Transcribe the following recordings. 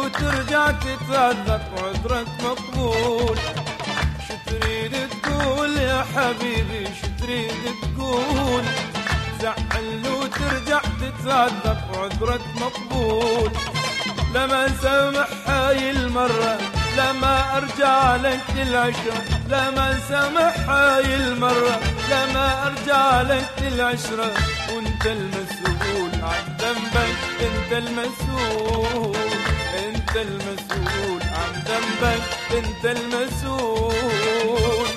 وترجع تتعذر وعذرك مقبول. شو تريد تقول يا حبيبي شو تريد تقول؟ زعل وترجع تتعذر وعذرك مقبول. لما سامح هاي المرة لما ارجع لك للعشرة، لما سامح هاي المرة لما ارجع لك للعشرة. وانت المسؤول عن ذنبك، انت المسؤول، انت المسؤول عن ذنبك، انت المسؤول.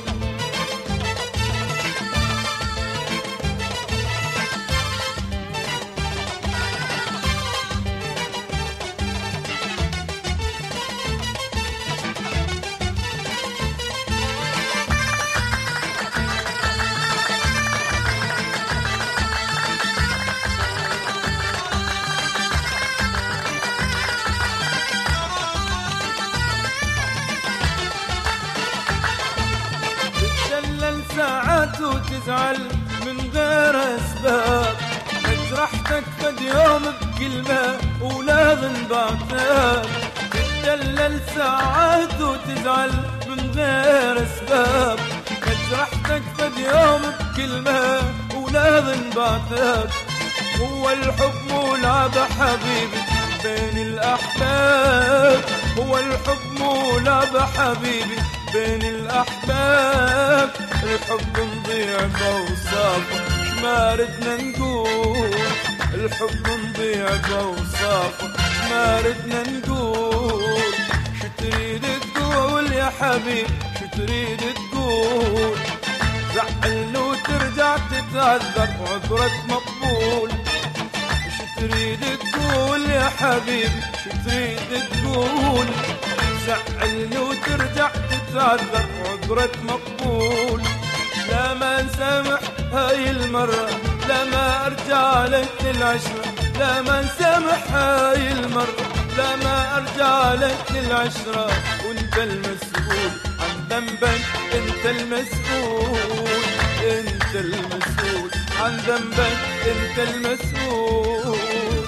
ساعات وتزعل من غير أسباب، جرحتك قد يوم بكلمة ولا ذنباتك. تتدلل ساعات وتزعل من غير أسباب، جرحتك قد يوم بكلمة ولا ذنباتك. هو الحب مو لعبة حبيبي بين الأحباب، هو الحب مو لعبة حبيبي بين الأحباب. الحب نضيع بوصافه ما ردنا نقول، الحب نضيع بوصافه ما ردنا نقول. شو تريد تقول يا حبيب شو تريد تقول؟ زعل وترجع تتعذر وعذرك مقبول. شو تريد تقول يا حبيبي شو تريد تقول؟ زعل وترجع تتعذر وعذرك مقبول. لا ما نسامح هاي المرة لما ارجع لك للعشرة، لا ما نسامح هاي المرة لما ارجع لك للعشرة. وانت المسؤول عن ذنبك، انت المسؤول، انت المسؤول عن ذنبك، انت المسؤول.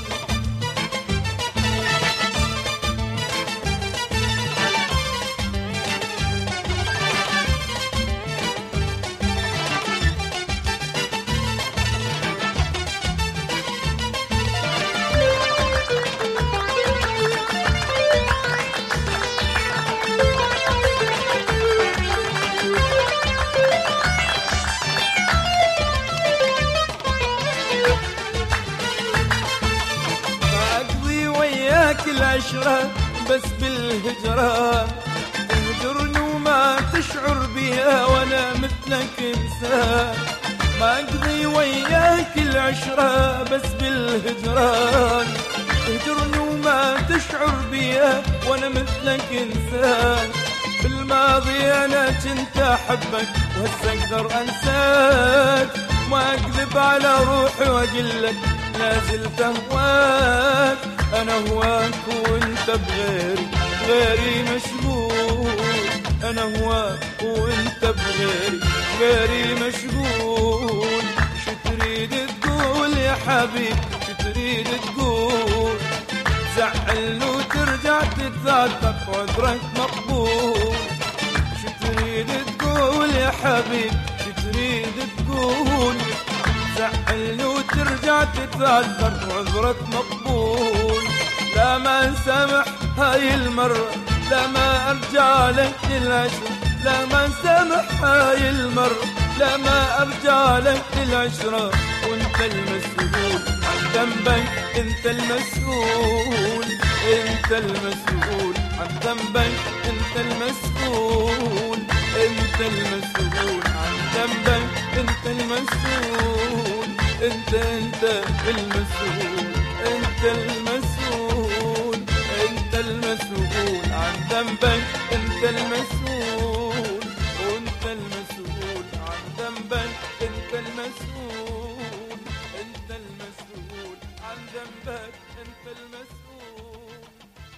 العشرة بس بالهجرة، تهجرني وما تشعر بيها وانا مثلك انسان. ما اقضي وياك العشرة بس بالهجران، تهجرني وما تشعر بيها وانا مثلك انسان. بالماضي انا كنت احبك وهسه اقدر انساك، ما اكذب على روحي واقول لا زلت اهواك. انا هواك وانت بغيري، غيري مشغول. انا هواك وانت بغيري، غيري مشغول. شو تريد تقول يا حبيب شو تريد تقول؟ زعل وترجع تتذكر وعذرك مقبول. شو تريد تقول يا حبيب شو تريد تقول؟ زعل وترجع تتذكر وعذرك مقبول. لا ما نسامح هاي المرة لما ارجع لك للعشرة، لا ما نسامح هاي المرة لما ارجع لك للعشرة. وانت المسؤول عن ذنبك، انت المسؤول، انت المسؤول عن ذنبك، انت المسؤول، انت المسؤول عن ذنبك، انت المسؤول، انت المسؤول، انت المسؤول.